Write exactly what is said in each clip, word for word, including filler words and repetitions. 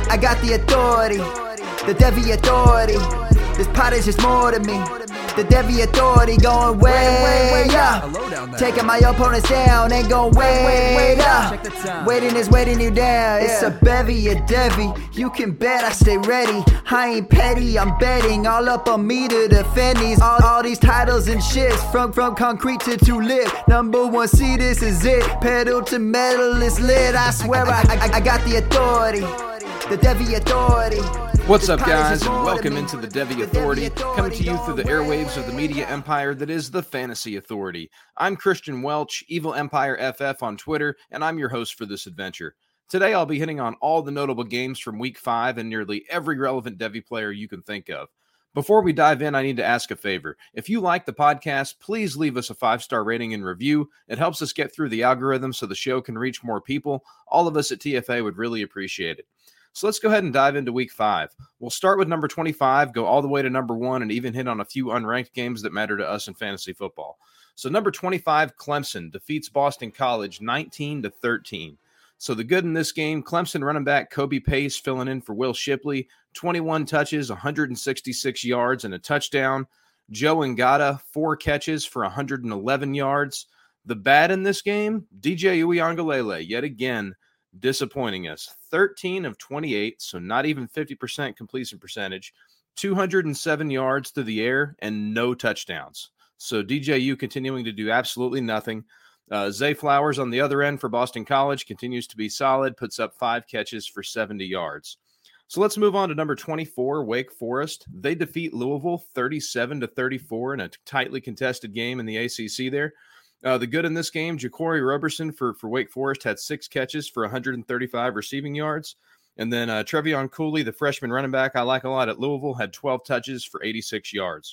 I got the authority, the Devy authority. This pot is just more to me. The Devy authority going way up. Taking my opponents down, ain't going way up. Waiting is waiting you down. It's a bevy, a Devy. You can bet I stay ready. I ain't petty, I'm betting all up on me to defend these. All, all these titles and shits. From, from concrete to tulip. Number one, see this is it. Pedal to metal, it's lit. I swear I, I, I got the authority. The Devy authority. What's up, guys, and welcome into the Devy Authority, coming to you through the airwaves of the media empire that is the Fantasy Authority. I'm Christian Welch, Evil Empire F F on Twitter, and I'm your host for this adventure. Today, I'll be hitting on all the notable games from Week five and nearly every relevant Devy player you can think of. Before we dive in, I need to ask a favor. If you like the podcast, please leave us a five-star rating and review. It helps us get through the algorithm so the show can reach more people. All of us at T F A would really appreciate it. So let's go ahead and dive into week five. We'll start with number twenty-five, go all the way to number one, and even hit on a few unranked games that matter to us in fantasy football. So number twenty-five, Clemson defeats Boston College nineteen to thirteen. So the good in this game, Clemson running back Kobe Pace filling in for Will Shipley, twenty-one touches, one hundred sixty-six yards, and a touchdown. Joe Ngata, four catches for one hundred eleven yards. The bad in this game, D J Uiagalelei, yet again, disappointing us. thirteen of twenty-eight, so not even fifty percent completion percentage, two hundred seven yards through the air, and no touchdowns. So D J U continuing to do absolutely nothing. Uh, Zay Flowers on the other end for Boston College continues to be solid, puts up five catches for seventy yards. So let's move on to number twenty-four, Wake Forest. They defeat Louisville thirty-seven to thirty-four in a tightly contested game in the A C C there. Uh, the good in this game, Jacory Roberson for, for Wake Forest had six catches for one hundred thirty-five receiving yards. And then uh, Trevion Cooley, the freshman running back I like a lot at Louisville, had twelve touches for eighty-six yards.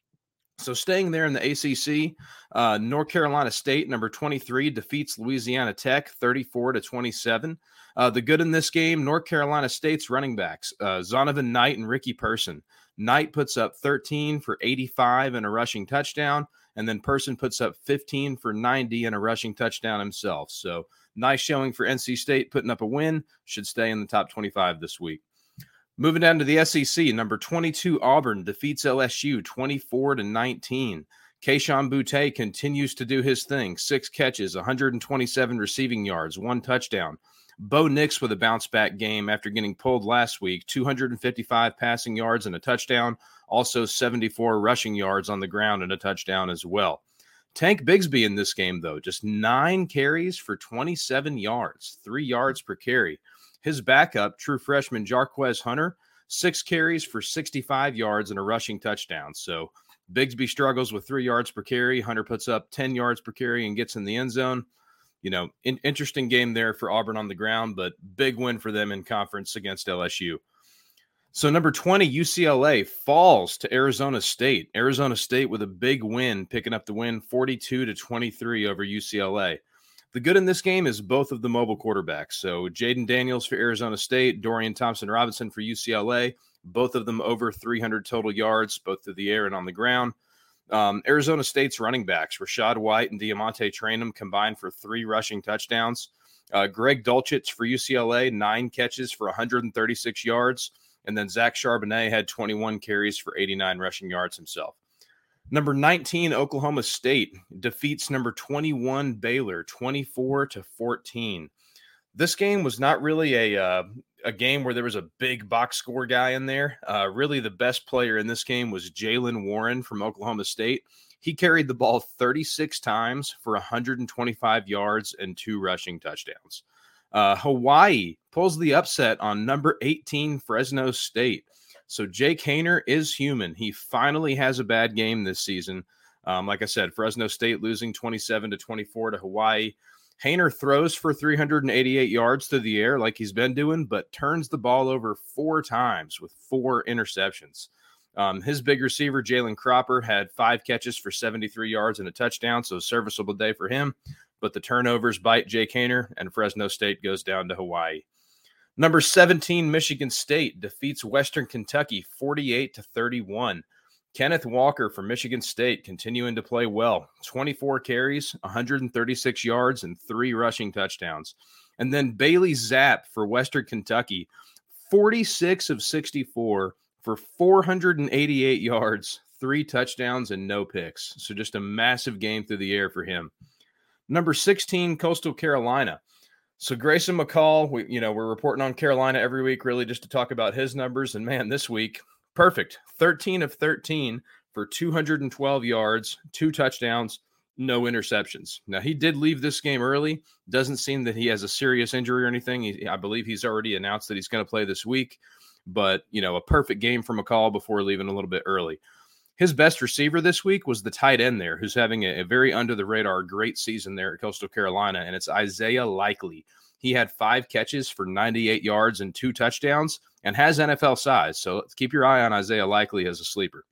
So staying there in the A C C, uh, North Carolina State, number twenty-three, defeats Louisiana Tech thirty-four to twenty-seven. Uh, the good in this game, North Carolina State's running backs, uh, Zonovan Knight and Ricky Person. Knight puts up thirteen for eighty-five and a rushing touchdown. And then Person puts up fifteen for ninety and a rushing touchdown himself. So nice showing for N C State, putting up a win. Should stay in the top twenty-five this week. Moving down to the S E C, number twenty-two Auburn defeats L S U twenty-four to nineteen. Kayshon Boutte continues to do his thing. Six catches, one hundred twenty-seven receiving yards, one touchdown. Bo Nix with a bounce-back game after getting pulled last week. two hundred fifty-five passing yards and a touchdown. Also seventy-four rushing yards on the ground and a touchdown as well. Tank Bigsby in this game, though, just nine carries for twenty-seven yards, three yards per carry. His backup, true freshman Jarquez Hunter, six carries for sixty-five yards and a rushing touchdown. So Bigsby struggles with three yards per carry. Hunter puts up ten yards per carry and gets in the end zone. You know, in, interesting game there for Auburn on the ground, but big win for them in conference against L S U. So number twenty, U C L A falls to Arizona State. Arizona State with a big win, picking up the win forty-two to twenty-three over U C L A. The good in this game is both of the mobile quarterbacks. So Jaden Daniels for Arizona State, Dorian Thompson-Robinson for U C L A, both of them over three hundred total yards, both through the air and on the ground. Um, Arizona State's running backs, Rashad White and Diamante Traynham, combined for three rushing touchdowns. Uh, Greg Dulcich for U C L A, nine catches for one hundred thirty-six yards. And then Zach Charbonnet had twenty-one carries for eighty-nine rushing yards himself. Number nineteen, Oklahoma State defeats number twenty-one, Baylor, twenty-four to fourteen. This game was not really a uh, a game where there was a big box score guy in there. Uh, really, the best player in this game was Jaylen Warren from Oklahoma State. He carried the ball thirty-six times for one hundred twenty-five yards and two rushing touchdowns. Uh, Hawaii pulls the upset on number eighteen, Fresno State. So Jake Haener is human. He finally has a bad game this season. Um, like I said, Fresno State losing twenty-seven to twenty-four to Hawaii. Haener throws for three hundred eighty-eight yards through the air like he's been doing, but turns the ball over four times with four interceptions. Um, his big receiver, Jalen Cropper, had five catches for seventy-three yards and a touchdown, so serviceable day for him. But the turnovers bite Jake Haener, and Fresno State goes down to Hawaii. Number seventeen, Michigan State defeats Western Kentucky forty-eight to thirty-one. Kenneth Walker from Michigan State continuing to play well. twenty-four carries, one hundred thirty-six yards, and three rushing touchdowns. And then Bailey Zapp for Western Kentucky, forty-six of sixty-four for four hundred eighty-eight yards, three touchdowns, and no picks. So just a massive game through the air for him. Number sixteen, Coastal Carolina. So Grayson McCall, we, you know, we're reporting on Carolina every week, really just to talk about his numbers. And man, this week, perfect. thirteen of thirteen for two hundred twelve yards, two touchdowns, no interceptions. Now, he did leave this game early. Doesn't seem that he has a serious injury or anything. He, I believe he's already announced that he's going to play this week. But, you know, a perfect game for McCall before leaving a little bit early. His best receiver this week was the tight end there, who's having a, a very under-the-radar great season there at Coastal Carolina, and it's Isaiah Likely. He had five catches for ninety-eight yards and two touchdowns and has N F L size, so let's keep your eye on Isaiah Likely as a sleeper.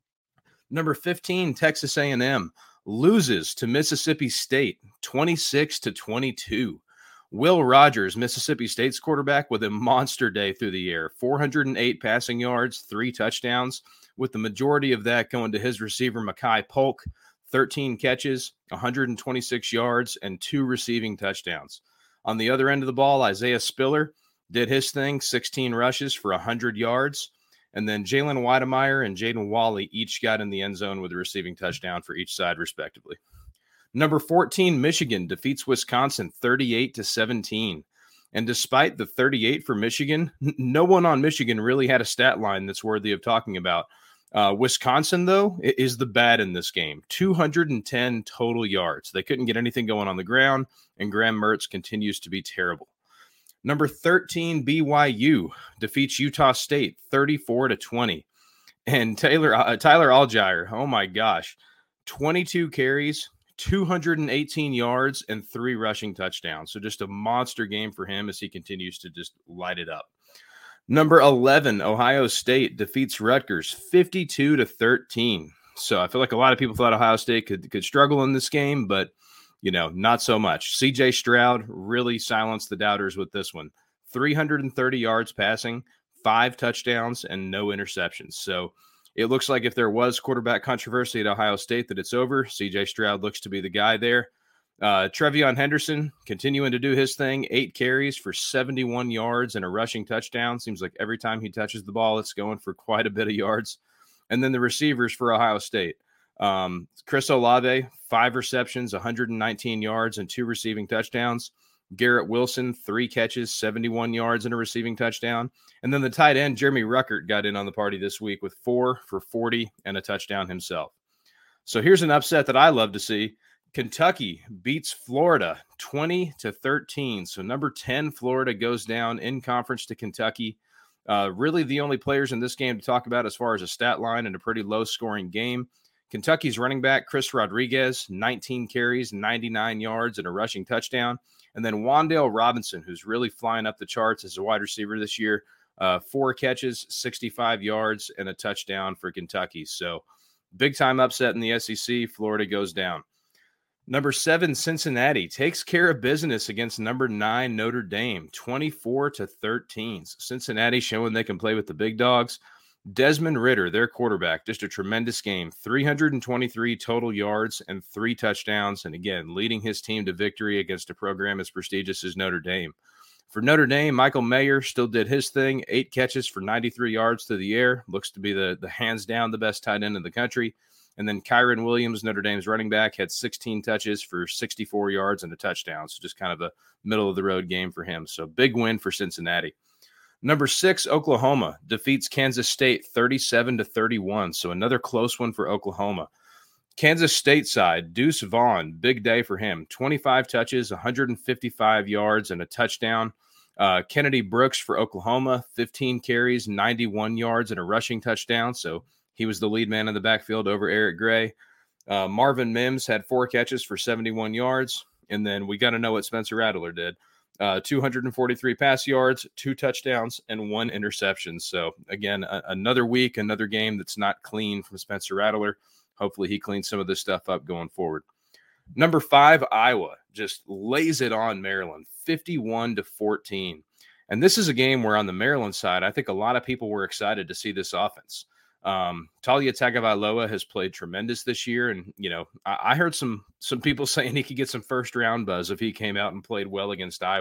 Number fifteen, Texas A and M loses to Mississippi State, twenty-six to twenty-two. Will Rogers, Mississippi State's quarterback, with a monster day through the air, four hundred eight passing yards, three touchdowns, with the majority of that going to his receiver, Makai Polk, thirteen catches, one hundred twenty-six yards, and two receiving touchdowns. On the other end of the ball, Isaiah Spiller did his thing, sixteen rushes for one hundred yards. And then Jalen Weidemeyer and Jaden Wally each got in the end zone with a receiving touchdown for each side, respectively. Number fourteen, Michigan defeats Wisconsin thirty-eight to seventeen. And despite the thirty-eight for Michigan, no one on Michigan really had a stat line that's worthy of talking about. Uh, Wisconsin, though, is the bad in this game. two hundred ten total yards. They couldn't get anything going on the ground, and Graham Mertz continues to be terrible. Number thirteen, B Y U defeats Utah State thirty-four to twenty. And Taylor uh, Tyler Allgeier, oh my gosh, twenty-two carries, two hundred eighteen yards, and three rushing touchdowns. So just a monster game for him as he continues to just light it up. Number eleven, Ohio State defeats Rutgers fifty-two to thirteen. So I feel like a lot of people thought Ohio State could, could struggle in this game, but, you know, not so much. C J Stroud really silenced the doubters with this one. three hundred thirty yards passing, five touchdowns, and no interceptions. So it looks like if there was quarterback controversy at Ohio State, that it's over. C J Stroud looks to be the guy there. Uh, Trevion Henderson continuing to do his thing, eight carries for seventy-one yards and a rushing touchdown. Seems like every time he touches the ball, it's going for quite a bit of yards. And then the receivers for Ohio State. Um, Chris Olave, five receptions, one hundred nineteen yards and two receiving touchdowns. Garrett Wilson, three catches, seventy-one yards and a receiving touchdown. And then the tight end, Jeremy Ruckert, got in on the party this week with four for forty and a touchdown himself. So here's an upset that I love to see. Kentucky beats Florida twenty to thirteen. So number ten, Florida, goes down in conference to Kentucky. Uh, really the only players in this game to talk about as far as a stat line and a pretty low-scoring game. Kentucky's running back, Chris Rodriguez, nineteen carries, ninety-nine yards, and a rushing touchdown. And then Wan'Dale Robinson, who's really flying up the charts as a wide receiver this year, uh, four catches, sixty-five yards, and a touchdown for Kentucky. So big-time upset in the S E C. Florida goes down. Number seven, Cincinnati takes care of business against number nine, Notre Dame, twenty-four to thirteen. So Cincinnati showing they can play with the big dogs. Desmond Ridder, their quarterback, just a tremendous game, three hundred twenty-three total yards and three touchdowns. And again, leading his team to victory against a program as prestigious as Notre Dame. For Notre Dame, Michael Mayer still did his thing, eight catches for ninety-three yards through the air. Looks to be the, the hands down the best tight end in the country. And then Kyron Williams, Notre Dame's running back, had sixteen touches for sixty-four yards and a touchdown. So just kind of a middle-of-the-road game for him. So big win for Cincinnati. Number six, Oklahoma defeats Kansas State thirty-seven to thirty-one. So another close one for Oklahoma. Kansas State side, Deuce Vaughn, big day for him. twenty-five touches, one hundred fifty-five yards, and a touchdown. Uh, Kennedy Brooks for Oklahoma, fifteen carries, ninety-one yards, and a rushing touchdown. So he was the lead man in the backfield over Eric Gray. Uh, Marvin Mims had four catches for seventy-one yards. And then we got to know what Spencer Rattler did. Uh, two hundred forty-three pass yards, two touchdowns, and one interception. So, again, a- another week, another game that's not clean from Spencer Rattler. Hopefully he cleans some of this stuff up going forward. Number five, Iowa just lays it on Maryland, fifty-one to fourteen. And this is a game where on the Maryland side, I think a lot of people were excited to see this offense. Um, Talia Tagovailoa has played tremendous this year. And, you know, I, I heard some, some people saying he could get some first round buzz if he came out and played well against Iowa.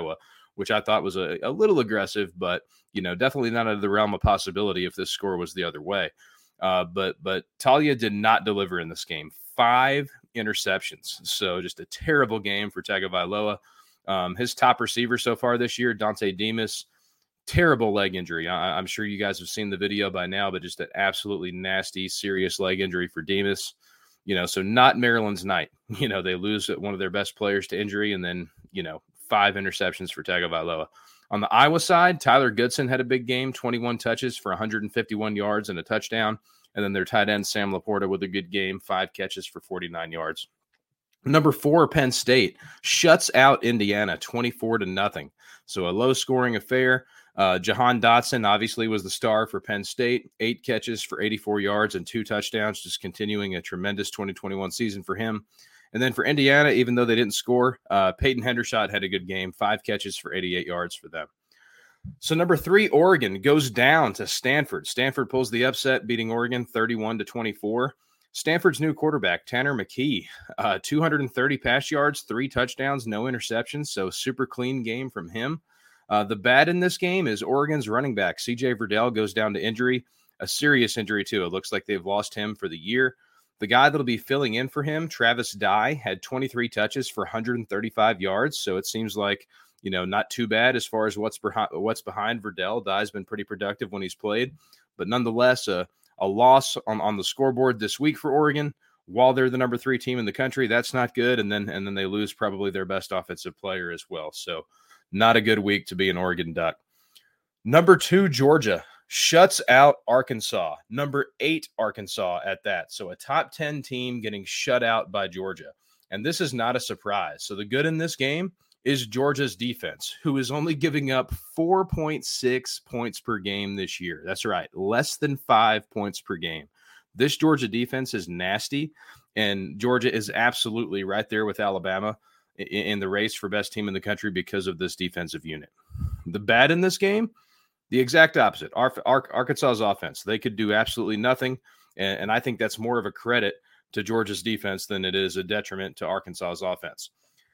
which I thought was a, a little aggressive, but, you know, definitely not out of the realm of possibility if this score was the other way. Uh, but but Talia did not deliver in this game. Five interceptions. So just a terrible game for Tagovailoa. Um, his top receiver so far this year, Dante Demas, terrible leg injury. I, I'm sure you guys have seen the video by now, but just an absolutely nasty, serious leg injury for Demas. You know, so not Maryland's night. You know, they lose one of their best players to injury, and then, you know, five interceptions for Tagovailoa. On the Iowa side, Tyler Goodson had a big game, twenty-one touches for one hundred fifty-one yards and a touchdown. And then their tight end, Sam Laporta, with a good game, five catches for forty-nine yards. Number four, Penn State shuts out Indiana twenty-four to nothing. So a low-scoring affair. Uh, Jahan Dotson obviously was the star for Penn State, eight catches for eighty-four yards and two touchdowns, just continuing a tremendous twenty twenty-one season for him. And then for Indiana, even though they didn't score, uh, Peyton Hendershot had a good game, five catches for eighty-eight yards for them. So number three, Oregon goes down to Stanford. Stanford pulls the upset, beating Oregon thirty-one to twenty-four. Stanford's new quarterback, Tanner McKee, uh, two hundred thirty pass yards, three touchdowns, no interceptions. So super clean game from him. Uh, the bad in this game is Oregon's running back, C J Verdell, goes down to injury, a serious injury too. It looks like they've lost him for the year. The guy that'll be filling in for him, Travis Dye, had twenty-three touches for one hundred thirty-five yards. So it seems like, you know, not too bad as far as what's behind, what's behind Verdell. Dye's been pretty productive when he's played, but nonetheless, a, a loss on, on the scoreboard this week for Oregon while they're the number three team in the country. That's not good. And then, and then they lose probably their best offensive player as well. So not a good week to be an Oregon Duck. Number two, Georgia shuts out Arkansas. Number eight, Arkansas at that. So a top ten team getting shut out by Georgia. And this is not a surprise. So the good in this game is Georgia's defense, who is only giving up four point six points per game this year. That's right, less than five points per game. This Georgia defense is nasty, and Georgia is absolutely right there with Alabama in, in the race for best team in the country because of this defensive unit. The bad in this game, the exact opposite. Our, our, Arkansas's offense, they could do absolutely nothing, and, and I think that's more of a credit to Georgia's defense than it is a detriment to Arkansas's offense.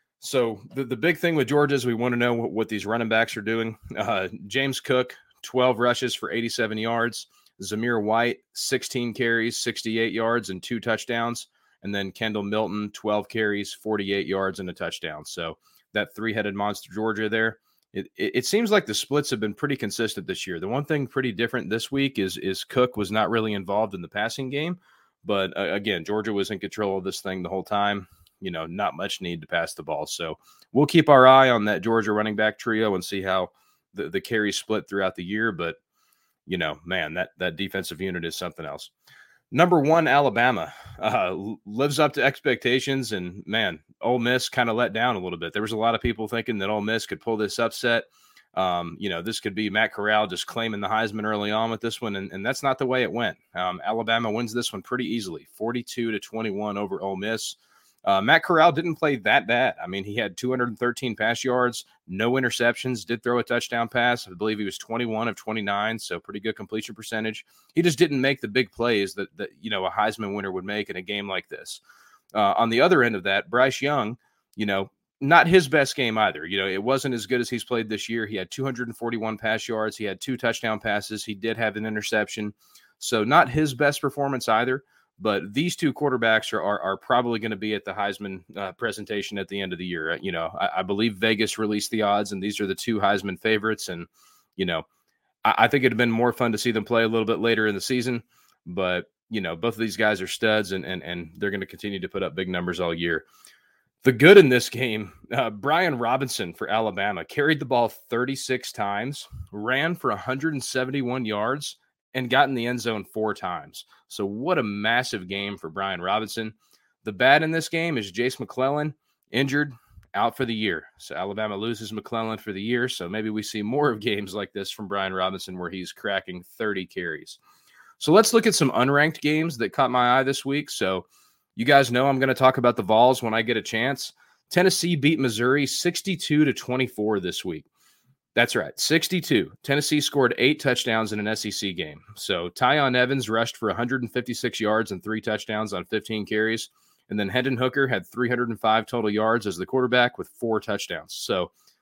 So the, the big thing with Georgia is we want to know what, what these running backs are doing. Uh, James Cook, twelve rushes for eighty-seven yards. Zamir White, sixteen carries, sixty-eight yards, and two touchdowns. And then Kendall Milton, twelve carries, forty-eight yards, and a touchdown. So that three-headed monster Georgia there. It, it, it seems like the splits have been pretty consistent this year. The one thing pretty different this week is, is Cook was not really involved in the passing game. But, uh, again, Georgia was in control of this thing the whole time. You know, not much need to pass the ball. So we'll keep our eye on that Georgia running back trio and see how the, the carries split throughout the year. But, you know, man, that, that defensive unit is something else. Number one, Alabama uh, lives up to expectations. And, man, Ole Miss kind of let down a little bit. There was a lot of people thinking that Ole Miss could pull this upset. Um, you know, this could be Matt Corral just claiming the Heisman early on with this one. And, and that's not the way it went. Um, Alabama wins this one pretty easily, forty-two to twenty-one over Ole Miss. Uh, Matt Corral didn't play that bad. I mean, he had two hundred thirteen pass yards, no interceptions, did throw a touchdown pass. I believe he was twenty-one of twenty-nine, so pretty good completion percentage. He just didn't make the big plays that, that you know, a Heisman winner would make in a game like this. Uh, on the other end of that, Bryce Young, you know, not his best game either. You know, it wasn't as good as he's played this year. He had two hundred forty-one pass yards. He had two touchdown passes. He did have an interception. So not his best performance either. But these two quarterbacks are are, are probably going to be at the Heisman uh, presentation at the end of the year. You know, I, I believe Vegas released the odds, and these are the two Heisman favorites. And, you know, I, I think it'd have been more fun to see them play a little bit later in the season. But, you know, both of these guys are studs, and and, and they're going to continue to put up big numbers all year. The good in this game, uh, Brian Robinson for Alabama carried the ball thirty-six times, ran for one hundred seventy-one yards, and got in the end zone four times. So what a massive game for Brian Robinson. The bad in this game is Jace McClellan, injured, out for the year. So Alabama loses McClellan for the year. So maybe we see more of games like this from Brian Robinson where he's cracking thirty carries. So let's look at some unranked games that caught my eye this week. So you guys know I'm going to talk about the Vols when I get a chance. Tennessee beat Missouri sixty-two to twenty-four this week. That's right, sixty-two. Tennessee scored eight touchdowns in an S E C game. So Tyon Evans rushed for one hundred fifty-six yards and three touchdowns on fifteen carries. And then Hendon Hooker had three hundred five total yards as the quarterback with four touchdowns. So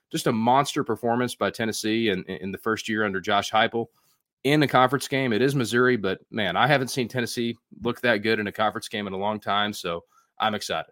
just a monster performance by Tennessee in, in the first year under Josh Heupel in a conference game. It is Missouri, but man, I haven't seen Tennessee look that good in a conference game in a long time, so I'm excited.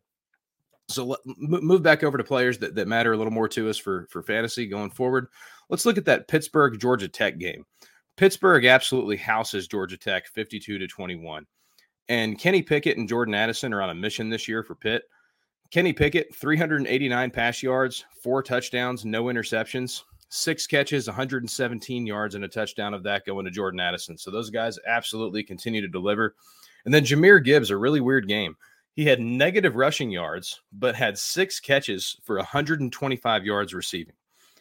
So let, move back over to players that, that matter a little more to us for, for fantasy going forward. Let's look at that Pittsburgh-Georgia Tech game. Pittsburgh absolutely houses Georgia Tech fifty-two to twenty-one. And Kenny Pickett and Jordan Addison are on a mission this year for Pitt. Kenny Pickett, three hundred eighty-nine pass yards, four touchdowns, no interceptions, six catches, one hundred seventeen yards, and a touchdown of that going to Jordan Addison. So those guys absolutely continue to deliver. And then Jahmyr Gibbs, a really weird game. He had negative rushing yards, but had six catches for one hundred twenty-five yards receiving.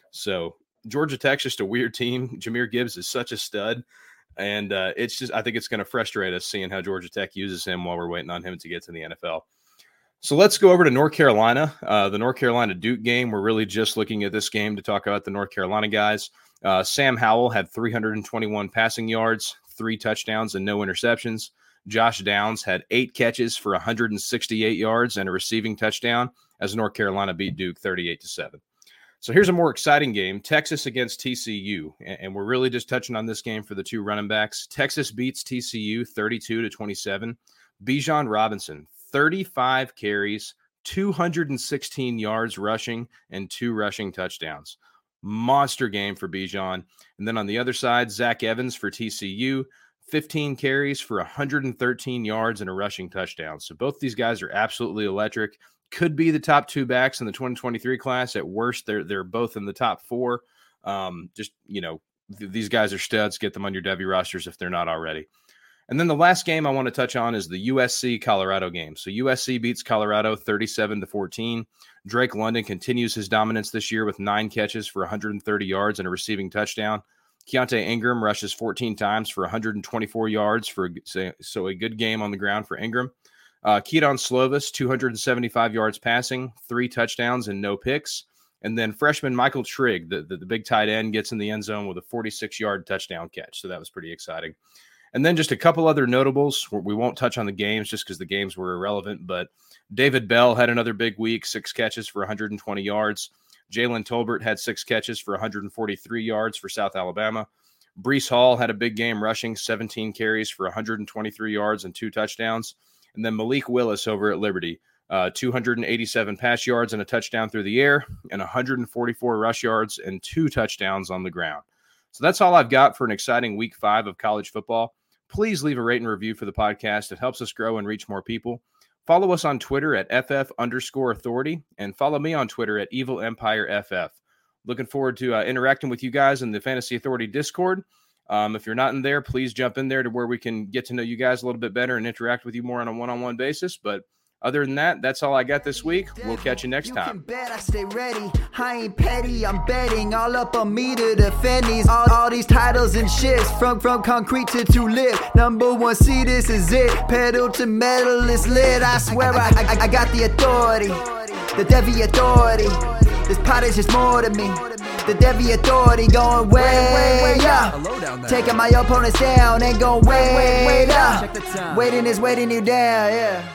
So Georgia Tech's just a weird team. Jahmyr Gibbs is such a stud. And uh, it's just, I think it's going to frustrate us seeing how Georgia Tech uses him while we're waiting on him to get to the N F L. So let's go over to North Carolina, uh, the North Carolina Duke game. We're really just looking at this game to talk about the North Carolina guys. Uh, Sam Howell had three hundred twenty-one passing yards, three touchdowns, and no interceptions. Josh Downs had eight catches for one hundred sixty-eight yards and a receiving touchdown as North Carolina beat Duke thirty-eight to seven. So here's a more exciting game, Texas against T C U. And we're really just touching on this game for the two running backs. Texas beats T C U thirty-two to twenty-seven. Bijan Robinson, thirty-five carries, two hundred sixteen yards rushing, and two rushing touchdowns. Monster game for Bijan. And then on the other side, Zach Evans for T C U, fifteen carries for one hundred thirteen yards and a rushing touchdown. So both these guys are absolutely electric. Could be the top two backs in the twenty twenty-three class. At worst, they're they're both in the top four. Um, just, you know, th- these guys are studs. Get them on your Devy rosters if they're not already. And then the last game I want to touch on is the U S C Colorado game. So U S C beats Colorado thirty-seven to fourteen. Drake London continues his dominance this year with nine catches for one hundred thirty yards and a receiving touchdown. Keontae Ingram rushes fourteen times for one hundred twenty-four yards, for so a good game on the ground for Ingram. Uh, Keaton Slovis, two hundred seventy-five yards passing, three touchdowns and no picks. And then freshman Michael Trigg, the, the, the big tight end, gets in the end zone with a forty-six-yard touchdown catch. So that was pretty exciting. And then just a couple other notables. We won't touch on the games just because the games were irrelevant, but David Bell had another big week, six catches for one hundred twenty yards. Jalen Tolbert had six catches for one hundred forty-three yards for South Alabama. Breece Hall had a big game rushing, seventeen carries for one hundred twenty-three yards and two touchdowns. And then Malik Willis over at Liberty, uh, two hundred eighty-seven pass yards and a touchdown through the air, and one hundred forty-four rush yards and two touchdowns on the ground. So that's all I've got for an exciting week five of college football. Please leave a rate and review for the podcast. It helps us grow and reach more people. Follow us on Twitter at FF underscore authority, and follow me on Twitter at Evil Empire F F. Looking forward to uh, interacting with you guys in the Fantasy Authority Discord. Um, if you're not in there, please jump in there to where we can get to know you guys a little bit better and interact with you more on a one-on-one basis. But other than that, that's all I got this week. We'll catch you next you time. Can bet I stay ready. I ain't petty. I'm betting all up on me to defend these all, all these titles and shits from from concrete to tulip. Number one seed, this is it. Pedal to metal, it's lit. I swear I I, I got the authority, the Devy authority. This pot is just more to me. The Devy authority going way, way, way up. Taking my opponents down and going way, way, way up. Waiting is waiting you down, yeah.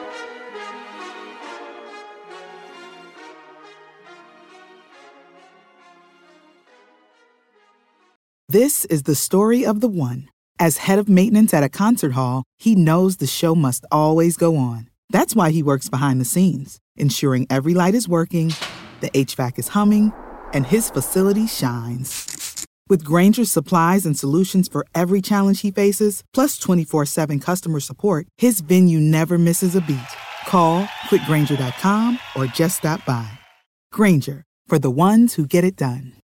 This is the story of the one. As head of maintenance at a concert hall, he knows the show must always go on. That's why he works behind the scenes, ensuring every light is working, the H V A C is humming, and his facility shines. With Grainger's supplies and solutions for every challenge he faces, plus twenty-four seven customer support, his venue never misses a beat. Call quick grainger dot com or just stop by. Grainger, for the ones who get it done.